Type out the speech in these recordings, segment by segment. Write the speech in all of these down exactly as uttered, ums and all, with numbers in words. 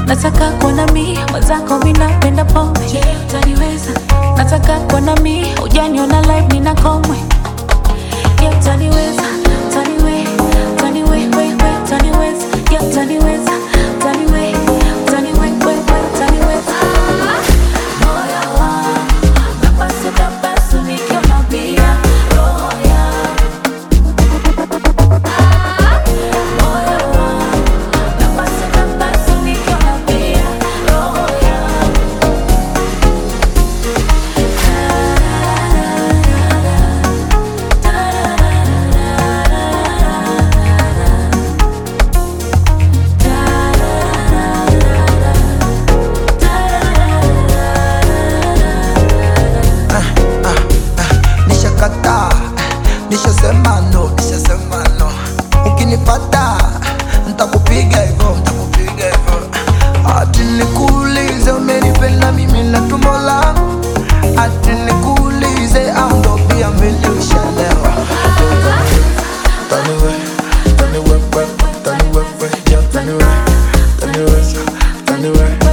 Nataka kuona mi wazako mi napenda pombe. Je, utaniweza? Nataka kuona mi hujaniona live nina komwe. Je, utaniweza? Utaniwe, utaniwe, we, we, utaniweza. Je, utaniweza? Utaniwe, utaniwe, we, we, utaniweza. Moyo wangu napasuka pasu nikiona bia roho yangu. Moyo wangu napasuka pasu nikiona bia roho yangu. Nishakata, nishasema no, nishasema no. Ukinipata nitakupiga hivyo, nitakupiga hivyo. Ati nikuulize umenipenda mimi na tumbo langu. Ati nikuulize au ndo pia mimi ushalewa. Taniwe, taniwe, taniwe, taniwe, taniwe, taniwe, taniwe, taniwe.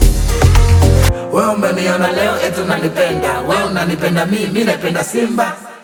Wewe umeniona leo eti unanipenda, wewe unanipenda mimi, mimi napenda Simba.